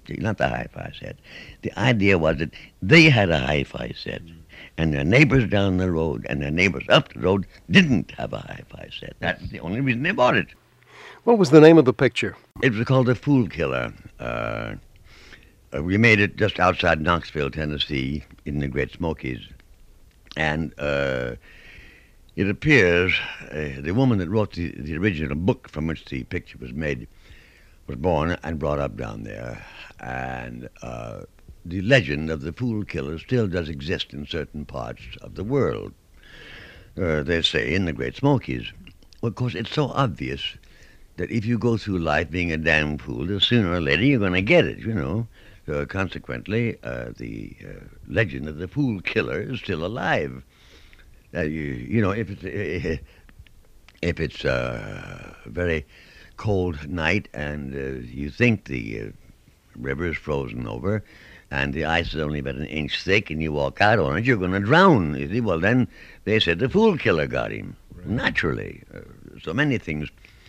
H: not the hi-fi set. The idea was that they had a hi-fi set, and their neighbors down the road and their neighbors up the road didn't have a hi-fi set. That's the only reason they bought it.
F: What was the name of the picture?
H: It was called The Fool Killer. Uh, uh, we made it just outside Knoxville, Tennessee, in the Great Smokies. And uh, it appears uh, the woman that wrote the, the original book from which the picture was made was born and brought up down there. And uh, the legend of the Fool Killer still does exist in certain parts of the world. Uh, they say in the Great Smokies. Well, of course, it's so obvious that if you go through life being a damn fool, then sooner or later you're going to get it, you know. Uh, consequently, uh, the uh, legend of the Fool Killer is still alive. Uh, you, you know, if it's, uh, if it's uh, a very cold night and uh, you think the uh, river is frozen over and the ice is only about an inch thick and you walk out on it, you're going to drown. You see? Well, then they said the Fool Killer got him. Right. Naturally. Uh, so many things...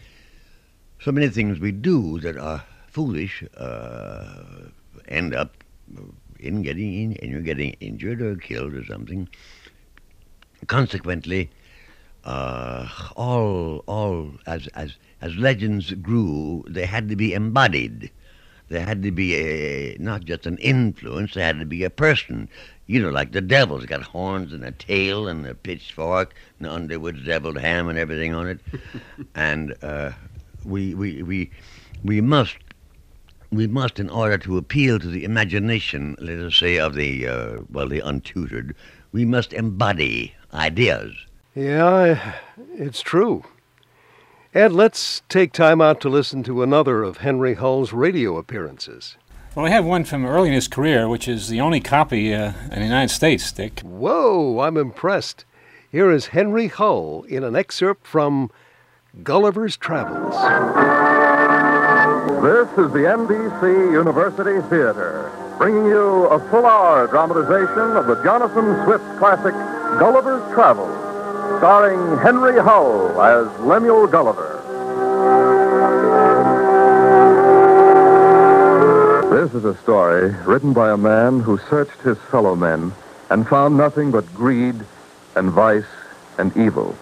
H: So many things we do that are foolish uh, end up in getting in, and you're getting injured or killed or something. Consequently, uh, all all as as as legends grew, they had to be embodied. There had to be a not just an influence. There had to be a person. You know, like the devil's got horns and a tail and a pitchfork, and Underwood's deviled ham and everything on it, and. Uh, We, we, we, we must, we must, in order to appeal to the imagination, let us say, of the, uh, well, the untutored, we must embody ideas.
F: Yeah, it's true. Ed, let's take time out to listen to another of Henry Hull's radio appearances.
G: Well, I have one from early in his career, which is the only copy uh, in the United States, Dick.
F: Whoa, I'm impressed. Here is Henry Hull in an excerpt from Gulliver's Travels.
R: This is the N B C University Theater, bringing you a full-hour dramatization of the Jonathan Swift classic Gulliver's Travels, starring Henry Hull as Lemuel Gulliver. This is a story written by a man who searched his fellow men and found nothing but greed and vice and evil.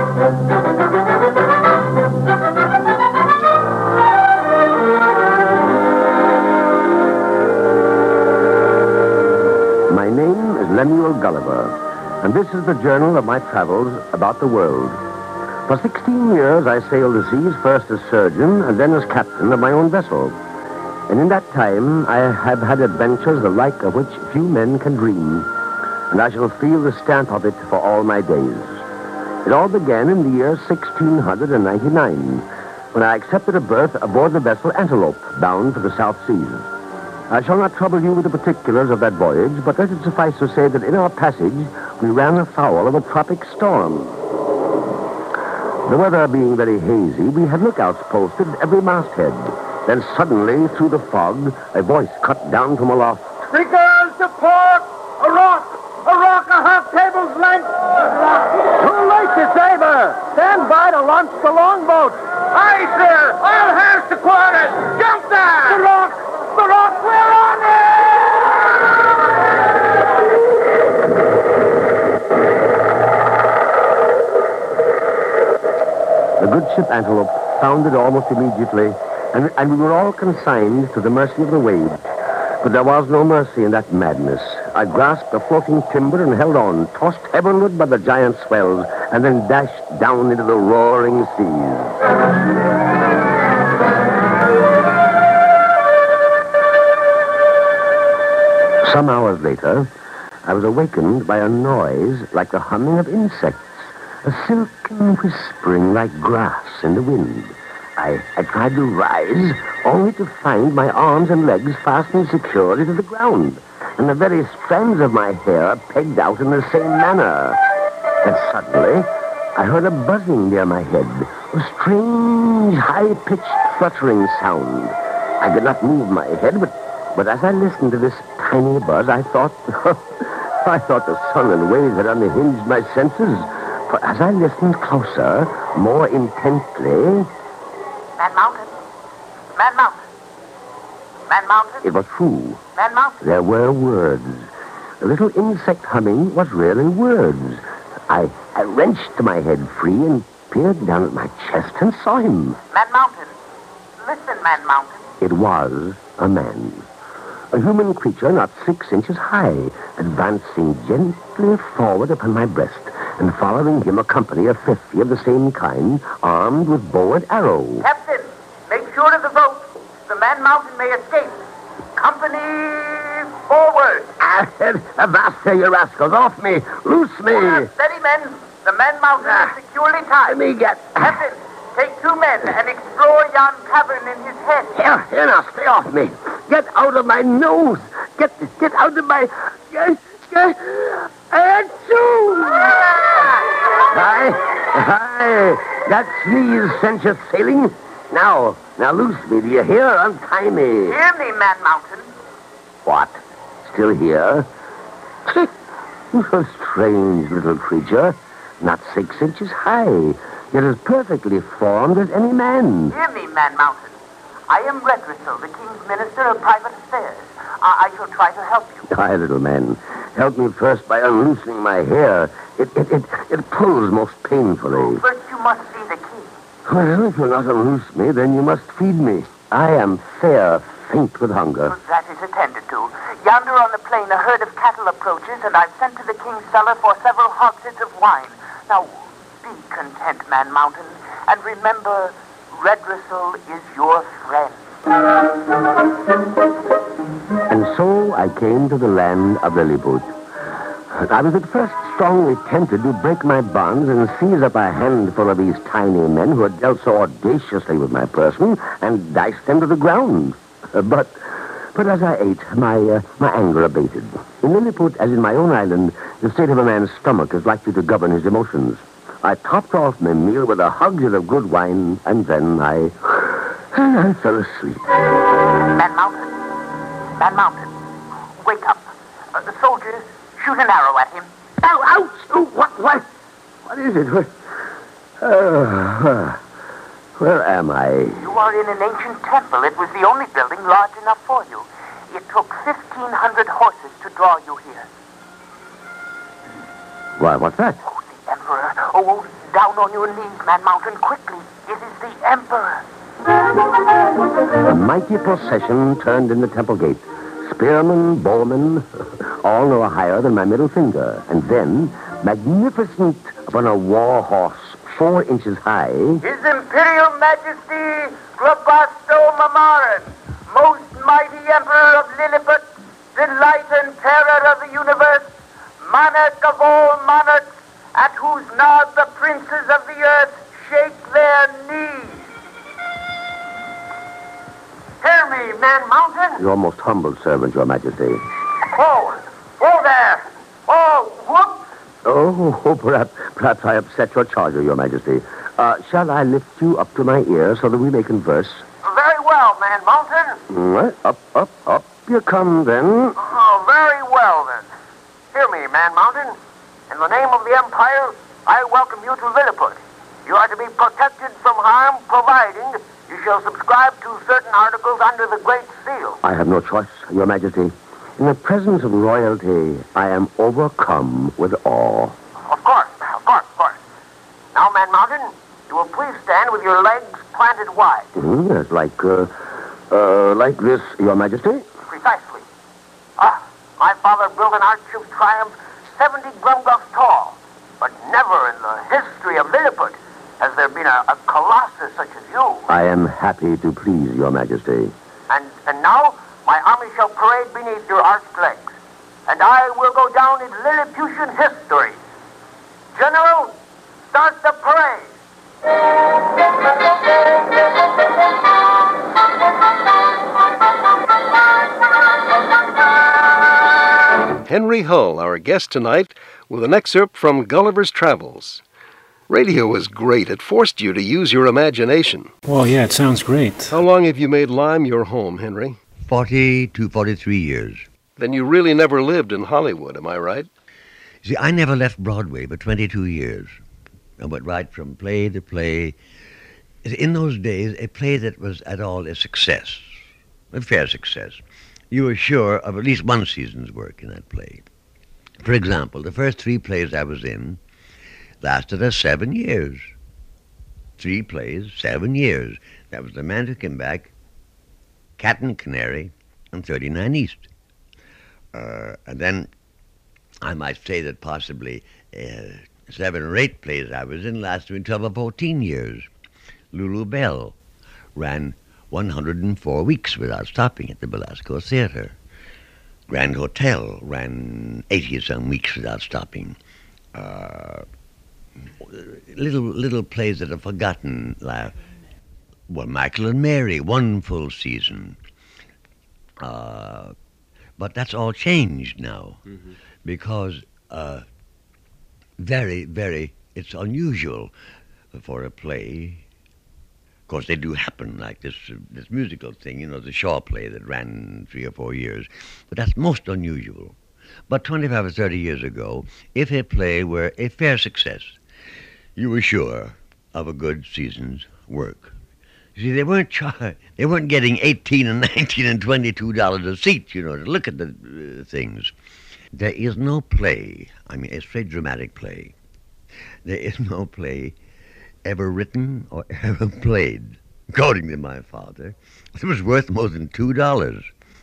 S: My name is Lemuel Gulliver, and this is the journal of my travels about the world. For sixteen years I sailed the seas, first as surgeon and then as captain of my own vessel. And in that time I have had adventures the like of which few men can dream, and I shall feel the stamp of it for all my days. It all began in the year sixteen ninety-nine, when I accepted a berth aboard the vessel Antelope, bound for the South Seas. I shall not trouble you with the particulars of that voyage, but let it suffice to say that in our passage we ran afoul of a tropic storm. The weather being very hazy, we had lookouts posted at every masthead. Then suddenly, through the fog, a voice cut down from aloft.
T: Speakers to port! A rock! A rock a half table's length! Too late to save her! Stand by to launch the longboat! Aye, sir! All hands to quarters! Jump there! The rock! The rock! We're on
S: it! The good ship Antelope foundered almost immediately, and, and we were all consigned to the mercy of the waves. But there was no mercy in that madness. I grasped the floating timber and held on, tossed heavenward by the giant swells, and then dashed down into the roaring seas. Some hours later, I was awakened by a noise like the humming of insects, a silken whispering like grass in the wind. I, I tried to rise, only to find my arms and legs fastened securely to the ground, and the very strands of my hair pegged out in the same manner. And suddenly, I heard a buzzing near my head, a strange, high-pitched, fluttering sound. I did not move my head, but, but as I listened to this tiny buzz, I thought, I thought the sun and waves had unhinged my senses. For as I listened closer, more intently...
U: Man Mountain. Man Mountain.
P: Man Mountain?
S: It was true.
P: Man Mountain?
S: There were words. The little insect humming was really words. I, I wrenched my head free and peered down at my chest and saw him.
P: Man Mountain. Listen, Man Mountain.
S: It was a man. A human creature not six inches high, advancing gently forward upon my breast, and following him a company of fifty of the same kind, armed with bow and arrow.
P: Captain, make sure of the boat. The Man Mountain may escape. Company forward.
S: Avast, you rascals, off me! Loose me!
P: Uh, steady, men. The Man Mountain
S: Ah.
P: is securely tied.
S: Let me get...
P: Captain, take two men and explore yon cavern in his head.
S: Here, here now, stay off me. Get out of my nose. Get, get out of my... Get, get... Achoo! Hi, hi. That sneeze sent you sailing. Now, now loose me, do you hear? Untie me.
P: Hear me, Man Mountain.
S: What? Still here? A strange little creature. Not six inches high, yet as perfectly formed as any man.
P: Hear me, Man Mountain. I am Redrissel, the King's Minister of Private Affairs. I, I shall try to help you.
S: Hi, little man. Help me first by unloosening my hair. It, it, it, it pulls most painfully.
P: First, you must see the key.
S: Well, if you'll not unloose me, then you must feed me. I am fair, faint with hunger.
P: That is attended to. Yonder on the plain, a herd of cattle approaches, and I've sent to the king's cellar for several hogsheads of wine. Now, be content, Man Mountain, and remember, Redrissel is your friend.
S: And so I came to the land of Lilliput. I was at first strongly tempted to break my bonds and seize up a handful of these tiny men who had dealt so audaciously with my person and dice them to the ground. Uh, but, but as I ate, my uh, my anger abated. In Lilliput, as in my own island, the state of a man's stomach is likely to govern his emotions. I topped off my meal with a hogshead of good wine, and then I, and I fell asleep.
P: Man Mountain. Man Mountain. Wake up. Uh, the soldiers, shoot an arrow at him.
S: Ow, ouch! Oh, what, what? What is it? What? Uh, where am I?
P: You are in an ancient temple. It was the only building large enough for you. It took fifteen hundred horses to draw you here.
S: Why, what's that?
P: Oh, the Emperor. Oh, down on your knees, Man Mountain, quickly. It is the Emperor.
S: A mighty procession turned in the temple gate. Spearmen, bowmen, all no higher than my middle finger. And then, magnificent upon a war horse, four inches high.
P: His Imperial Majesty, Glabasto Mamaran, most mighty Emperor of Lilliput, the light and terror of the universe, monarch of all monarchs, at whose nod the princes of the earth shake their knees. Hear me, Man Mountain.
S: Your most humble servant, Your Majesty.
P: Oh, oh there. Oh, whoop.
S: Oh, oh perhaps, perhaps I upset your charger, Your Majesty. Uh, shall I lift you up to my ear so that we may converse?
P: Very well, Man Mountain.
S: Mm, up, up, up you come, then.
P: Oh, very well, then. Hear me, Man Mountain. In the name of the Empire, I welcome you to Lilliput. You are to be protected from harm, providing you shall subscribe to certain articles under the Great Seal.
S: I have no choice, Your Majesty. In the presence of royalty, I am overcome with awe.
P: Of course, of course, of course. Now, Man Mountain, you will please stand with your legs planted wide.
S: Mm, yes, like, uh, uh, like this, Your Majesty.
P: Precisely. Ah, my father built an arch of triumph seventy grumgoffs tall, but never in the history of Lilliput has there been a, a colossus such as you.
S: I am happy to please Your Majesty.
P: And and now my army shall parade beneath your arched legs, and I will go down in Lilliputian history. General, start the parade.
F: Henry Hull, our guest tonight, with an excerpt from Gulliver's Travels. Radio was great. It forced you to use your imagination.
G: Well, yeah, it sounds great.
F: How long have you made Lyme your home, Henry?
H: Forty to forty-three years.
F: Then you really never lived in Hollywood, am I right?
H: See, I never left Broadway for twenty-two years. I went right from play to play. In those days, a play that was at all a success a fair success, you were sure of at least one season's work in that play. For example, the first three plays I was in lasted us seven years. Three plays, seven years. That was The Man Who Came Back, Cat and Canary, and thirty-nine East. Uh, and then I might say that possibly uh, seven or eight plays I was in lasted me twelve or fourteen years. Lulu Bell ran one hundred four weeks without stopping at the Belasco Theater. Grand Hotel ran eighty-some weeks without stopping. Uh, little little plays that are forgotten, like, well, Michael and Mary, one full season. Uh, but that's all changed now, mm-hmm. because uh, very, very, it's unusual for a play. Of course, they do happen, like this uh, this musical thing, you know, the Shaw play that ran three or four years. But that's most unusual. But twenty-five or thirty years ago, if a play were a fair success, you were sure of a good season's work. You see, they weren't char- they weren't getting eighteen and nineteen and twenty-two dollars a seat, you know, to look at the uh, things. There is no play, I mean, a straight dramatic play. There is no play ever written or ever played, according to my father, it was worth more than two dollars.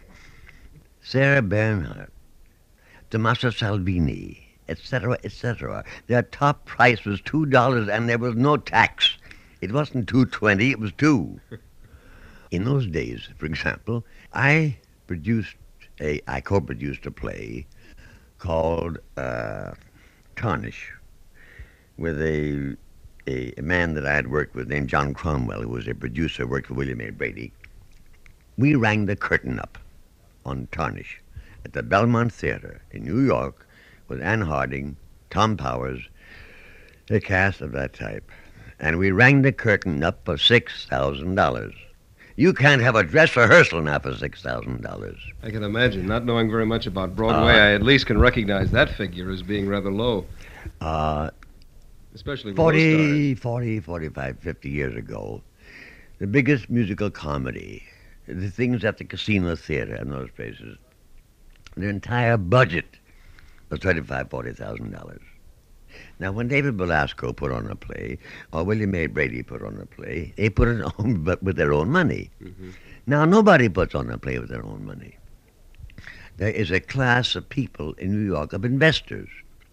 H: Sarah Bernhardt, Tommaso Salvini, et cetera, et cetera. Their top price was two dollars, and there was no tax. It wasn't two twenty; it was two. In those days, for example, I produced a, I co-produced a play called uh, Tarnish, with a, a a man that I had worked with named John Cromwell, who was a producer, worked for William A. Brady. We rang the curtain up on Tarnish at the Belmont Theater in New York with Ann Harding, Tom Powers, a cast of that type. And we rang the curtain up for six thousand dollars. You can't have a dress rehearsal now for six thousand dollars.
F: I can imagine. Not knowing very much about Broadway, uh, I at least can recognize that figure as being rather low.
H: Uh,
F: Especially with
H: forty, forty, forty-five, fifty years ago, the biggest musical comedy, the things at the Casino Theater and those places, their entire budget was twenty-five, forty thousand dollars. Now, when David Belasco put on a play, or William A. Brady put on a play, they put it on but with their own money. Mm-hmm. Now, nobody puts on a play with their own money. There is a class of people in New York, of investors.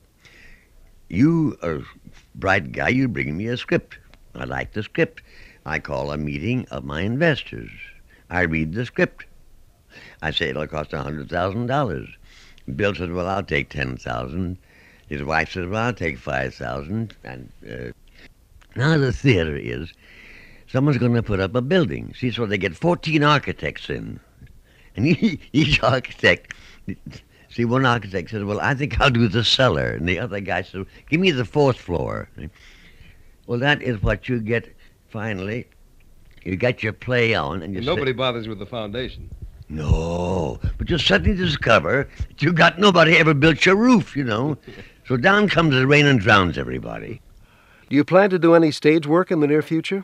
H: You are a bright guy, you bring me a script. I like the script. I call a meeting of my investors. I read the script. I say it'll cost one hundred thousand dollars. Bill says, well, I'll take ten thousand dollars. His wife says, well, I'll take five thousand dollars. And uh, now the theater is, someone's going to put up a building. See, so they get fourteen architects in. And each architect, see, one architect says, well, I think I'll do the cellar. And the other guy says, give me the fourth floor. Well, that is what you get finally. You get your play on. And you
F: Nobody
H: sit.
F: bothers with the foundation.
H: No, but you suddenly discover that you got nobody ever built your roof, you know. So down comes the rain and drowns everybody.
F: Do you plan to do any stage work in the near future?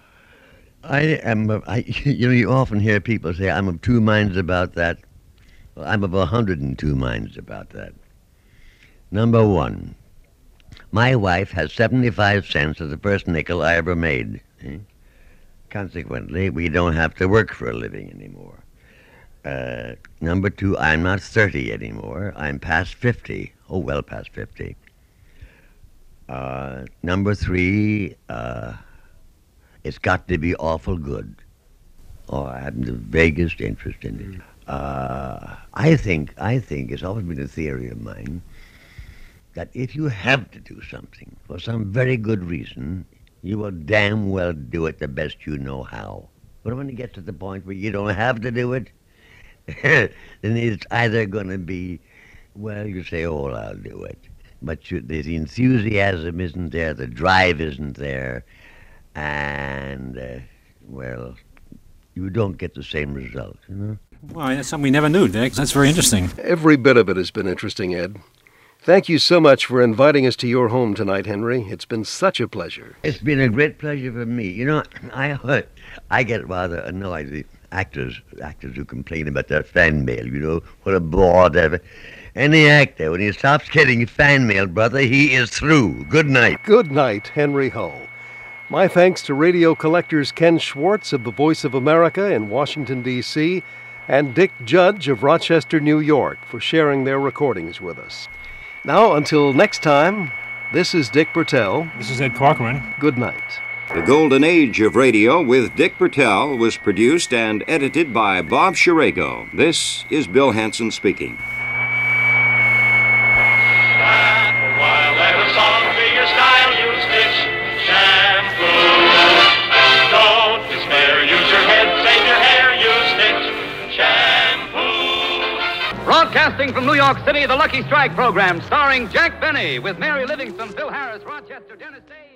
H: I am, uh, I, you know, you often hear people say, I'm of two minds about that. Well, I'm of a hundred and two minds about that. Number one, my wife has seventy-five cents of the first nickel I ever made. Eh? Consequently, we don't have to work for a living anymore. Uh, number two, I'm not thirty anymore. I'm past fifty. Oh, well past fifty. Uh, number three, uh, it's got to be awful good. Oh, I haven't the vaguest interest in it. Uh, I think, I think, it's always been a theory of mine that if you have to do something for some very good reason, you will damn well do it the best you know how. But when you get to the point where you don't have to do it, then it's either going to be, well, you say, oh, I'll do it. But you, the enthusiasm isn't there, the drive isn't there, and, uh, well, you don't get the same result, you know?
G: Well, that's something we never knew, Dick. That's very interesting.
F: Every bit of it has been interesting, Ed. Thank you so much for inviting us to your home tonight, Henry. It's been such a pleasure.
H: It's been a great pleasure for me. You know, I I get rather annoyed. actors, actors who complain about their fan mail, you know, what a bore that. Any actor, when he stops getting fan mail, brother, he is through. Good night.
F: Good night, Henry Hull. My thanks to radio collectors Ken Schwartz of the Voice of America in Washington, D C, and Dick Judge of Rochester, New York, for sharing their recordings with us. Now, until next time, this is Dick Bertel.
G: This is Ed Corcoran.
F: Good night.
U: The Golden Age of Radio with Dick Bertel was produced and edited by Bob Shirago. This is Bill Hanson speaking.
V: While let a song be your style, use Stitch shampoo. Don't despair, use your head, save your hair, use Stitch shampoo.
W: Broadcasting from New York City, the Lucky Strike program, starring Jack Benny with Mary Livingston, Phil Harris, Rochester, Dennis Day.